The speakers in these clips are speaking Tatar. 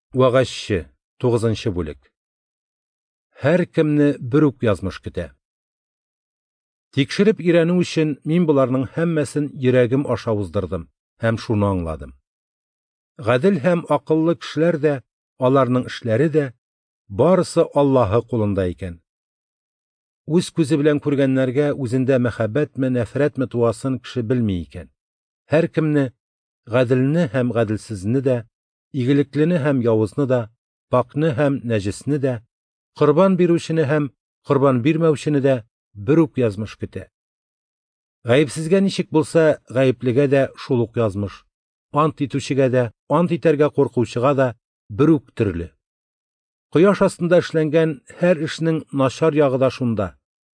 Вәгазчы 9-нчы бүлек. Һәр кемне бер үк язмыш көтә. Тикшереп өйрәнү өчен мин буларның һәммәсен йөрәгем аша уздырдым һәм шуны аңладым. Гадел һәм акыллы кешеләр дә, аларның эшләре дә барысы Аллаһы кулында икән. Үз күзе белән күргәннәргә үзендә мәхәббәтме, нәфрәтме туасын кеше белми икән. Һәр кемне, гаделне һәм гаделсезне дә, игелеклене һәм явызны да, пакны һәм нәҗесне дә, корбан бирүчене һәм корбан бирмәүчене дә бер үк язмыш көтә. Гаепсезгә ничек булса, гаеплегә дә шул ук язмыш. Ант итүчегә дә, ант итәргә куркучыга да бер үк төрле. Кояш астында эшләнгән һәр эшнең начар ягы да шунда.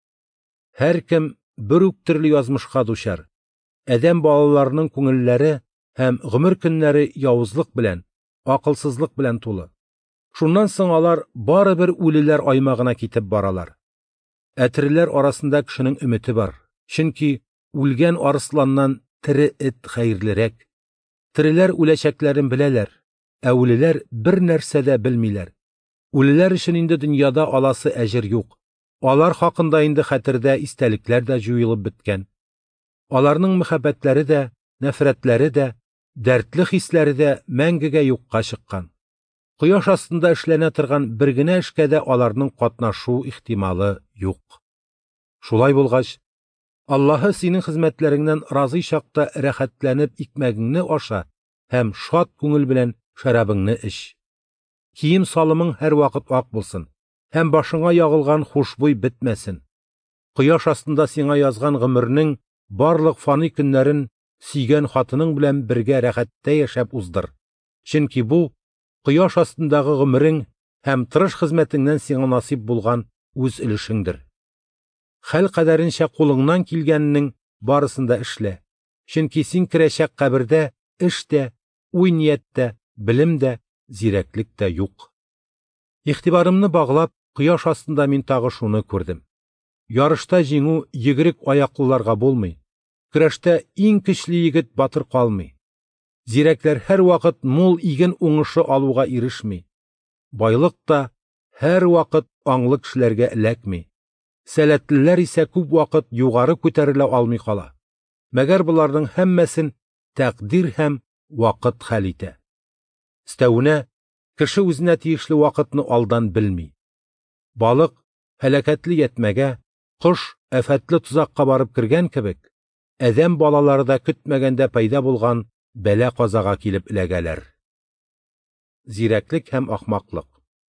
Һәр кем бер үк төрле язмышка дучар. Адәм балаларының күңелләре һәм гомер көннәре явызлык белән, акылсызлык белән тулы. Шуннан соң алар барыбер үлеләр аймагына китеп баралар. Тереләр арасында кешенең өмете бар. Чөнки үлгән арысланнан тере эт хәерлерәк. Тереләр үләчәкләрен беләләр, ә үлеләр бер нәрсә дә белмиләр. Үлеләр өчен инде дөньяда аласы әҗер юк. Алар хакында инде хәтердә истәлекләр дә җуелып беткән. Аларның мәхәббәтләре дә, нәфрәтләре дә, дәртле хисләре дә мәңгегә юкка чыккан. Кояш астында эшләнә торган бер генә эшкә дә аларның катнашу ихтималы юк. Шулай булгач, Аллаһы синең хезмәтләреңнән разый чакта рәхәтләнеп икмәгеңне аша һәм шат күңел белән шәрабыңны эч. Кием салымың һәр вакыт ак булсын һәм башыңа ягылган хушбуй бетмәсен. Кояш астында сиңа язган гомернең барлык фани көннәрен сөйгән хатының белән бергә рәхәттә яшәп уздыр. Чөнки бу кояш астындагы гомерең һәм тырыш хезмәтеңнән сиңа насип булган үз өлешеңдер. Хәл кадәренчә кулыңнан килгәннең барысында эшлә. Чөнки син керәчәк кабердә эш тә, уй нияттә, белем дә, зирәклек тә юк. Ихтибарымны баглап, кояш астында мин тагы шуны күрдем. Ярышта җиңү йөгерек аяклыларга булмый. Көрәштә иң көчле егет батыр калмый. Зирәкләр һәр вакыт мул иген уңышы алуга ирешми. Байлык та һәр вакыт аңлы кешеләргә эләкми. Сәләтлеләр исә күп вакыт югары күтәрелә алмый кала. Мәгәр буларның һәммәсен тәкъдир һәм вакыт хәл итә. Стәүнә, кеше үзенә тиешле вакытны алдан белми. Балык һәлакәтле ятмәгә, кош афәтле тузакка барып кергән кебек, адәм балалары да көтмәгәндә пайда булган бәла-казага килеп эләгәләр. Зирәклек һәм ахмаклык.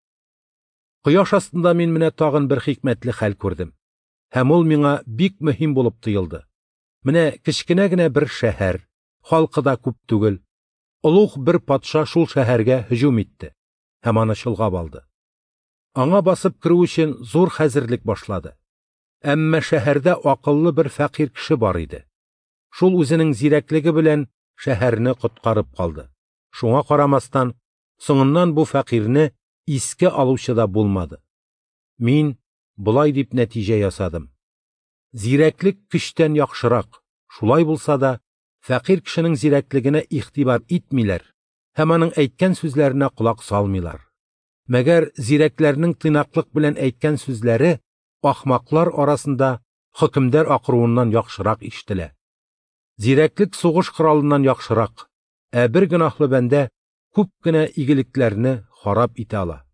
Кояш астында мин менә тагын бер хикмәтле хәл күрдем. Һәм ул миңа бик мөһим булып тоелды. Менә кечкенә генә бер шәһәр, халкы да күп түгел. Улуг бер патша шул шәһәргә һөҗүм итте һәм аны чолгап алды. Аңа басып керү өчен зур хәзерлек башлады. Әмма шәһәрдә акыллы бер фәкыйрь кеше бар иде. Шул үзенең зирәклеге белән шәһәрне коткарып калды. Шуңа карамастан, соңыннан бу фәкыйрьне искә алучы да булмады. Мин булай дип нәтиҗә ясадым. Зирәклек көчтән яхшырак. Шулай булса да, фәкыйрь кешенең зирәклегенә игътибар итмиләр һәм аның әйткән сүзләренә кулак салмыйлар. Мәгәр зирәкләрнең тыйнаклык белән әйткән сүзләре ахмаклар арасында хөкемдар акыруыннан яхшырак ишетелә. Зирәклек сугыш коралыннан яхшырак, бер гөнаһлы бәндә күп кенә игелекләрне харап итә ала.